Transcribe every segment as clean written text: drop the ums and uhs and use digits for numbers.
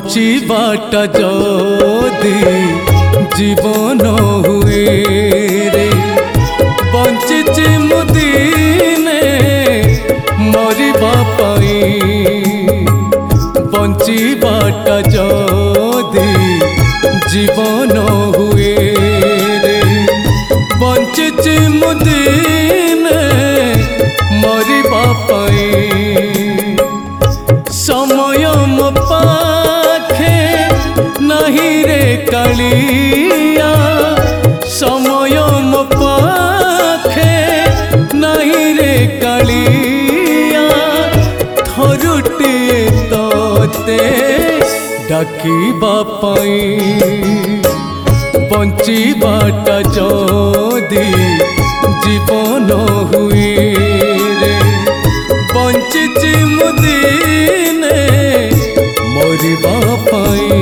बंचिबाटा जदि जीवन हुए रे बंचिछि मु दिने मरिबा पाई बंचिबाटा जदि जीवन हुए रे बंचिछि मु दिने मरिबा पाई समय मो पाखे नहीं रे कालिया समय मो पाखे नहीं रे कालिया थरुटिए तोते डाकिबा पाई बंचिबाटा जदि जीवन हुए रे बंचिछि मु दिने मरिबा पाई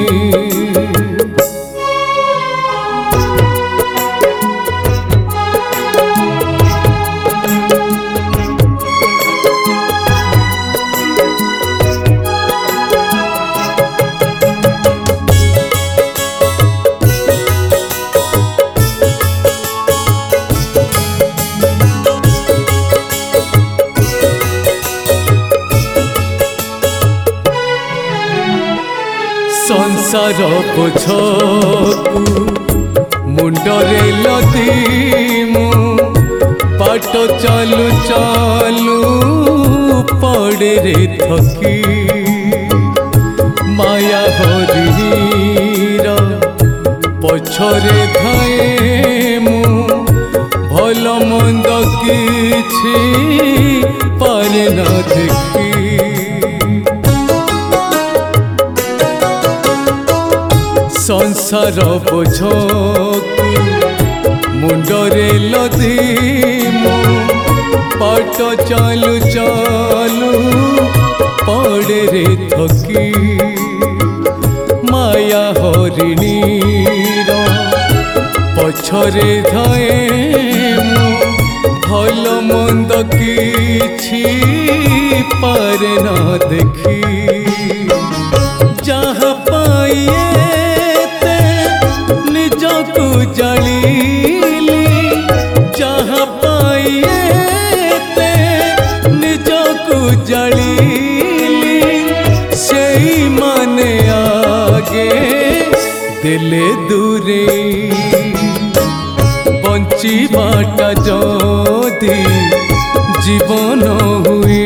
संसार बोझकु मुंडरे लदी मु बाट चालू चालू पड़े रे थकी माया हरिणीर पछरे धाए मु भल मंद किछि पारे न देखी संसार बोझकु मुंडरे लदी मु बाट चालू चालू पड़े रे थकी माया हरिणीर पछरे धाए मु भल मंद किछि पारे न देखी जहाँ पाइए निजकु जालिली जहाँ पाइए निजकु जालिली सेई माने आगे दिले दूरे बंचिबाटा जदि जीवन हुए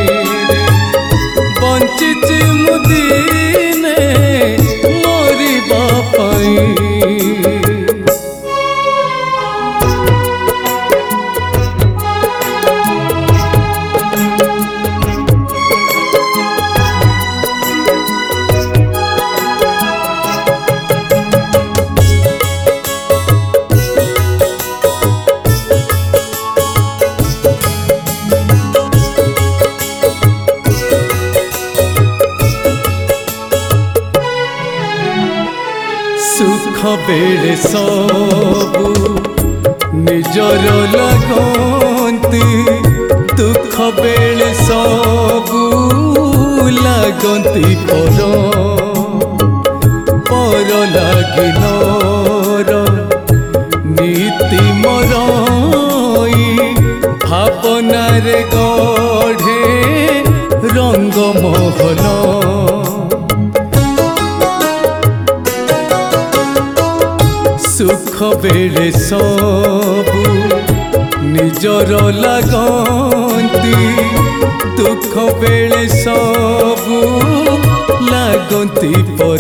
बंचिछि मु दिने मरिबा पाई सुख बेले सबु निजर लागंती दुख बेले सबु लागंती पर लागिनर नीति मरई भावनार गढ़े रंग महल सुख बेले सबु निजर लागंती दुख बेले सबु लागंती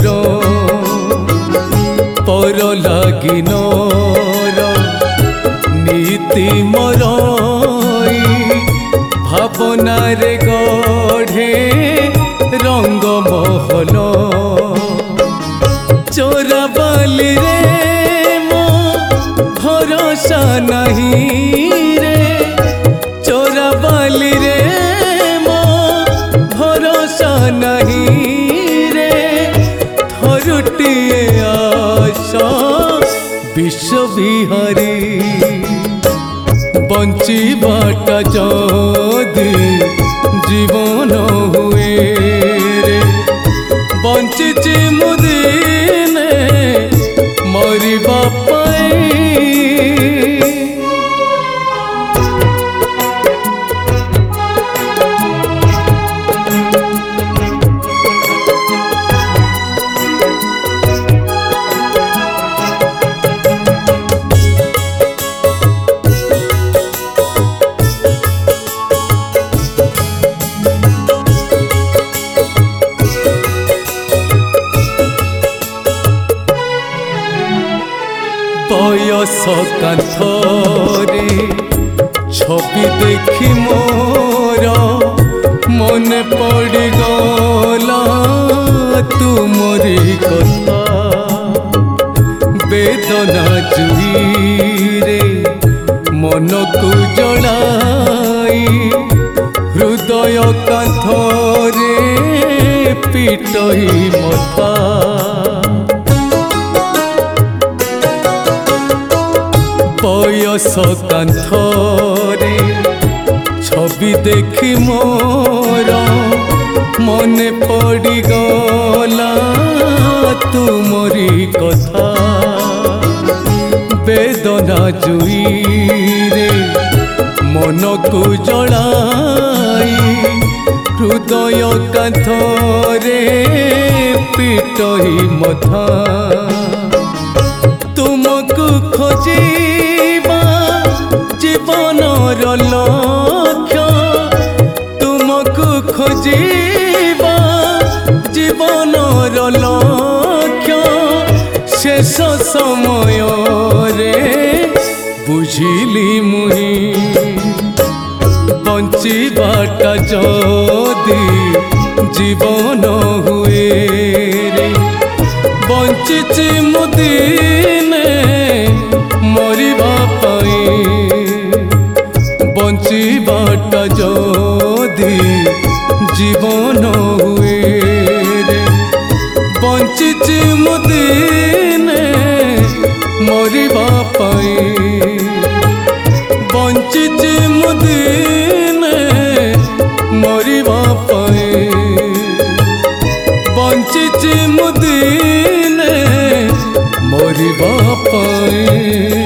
पर लागिनर नीति मरई भावनार गढ़े रंग महल चोराबाली रे भरोसा नहीं रे चोराबाली रे मो भरोसा नहीं रे थरुटिए आशा विश्व विहारी बंचिबाटा जदि जीवन हुए रे ବଞ୍ଚିଛି ମୁଁ ଦିନେ ମରିବା ପାଇଁ। ବୟସ କାନ୍ଥରେ ଛବି ଦେଖି ମୋର ମନେ ପଡ଼ିଗଲା ତୁମରି କଥା। ବେଦନା ଜୁଇରେ ମନକୁ ଜଳାଇ ହୃଦୟ କାନ୍ଥରେ ପିଟଇ ମଥା। ବୟସ କାନ୍ଥରେ ଛବି ଦେଖି ମୋର ମନେ ପଡ଼ିଗଲା ତୁମରି କଥା। ବେଦନା ଜୁଇରେ ମନକୁ ଜଳାଇ ହୃଦୟ କାନ୍ଥରେ ପିଟଇ ମଥା। ତୁମକୁ ଖୋଜିବା ଜୀବନର ଲକ୍ଷ୍ୟ, ତୁମକୁ ଖୋଜିବା ଜୀବନର ଲକ୍ଷ୍ୟ। ଶେଷ ସମୟରେ ବୁଝିଲି ମୁହିଁ ବଞ୍ଚିବାଟା ଯଦି ଜୀବନ ହୁଏ ରେ। ବଞ୍ଚିଛି ମୁଁ ଦିନେ ମରିବା ପାଇଁ। ବଞ୍ଚିବାଟା ଯଦି ଜୀବନ ହୁଏ ରେ। ବଞ୍ଚିଛି ମୁଁ ଦିନେ ମରିବା ପାଇଁ। ବଞ୍ଚିଛି ମୁଁ ଦିନେ ମରିବା ପାଇଁ। ବଞ୍ଚିଛି ମୁଁ ଦିନେ ମରିବା ପାଇଁ।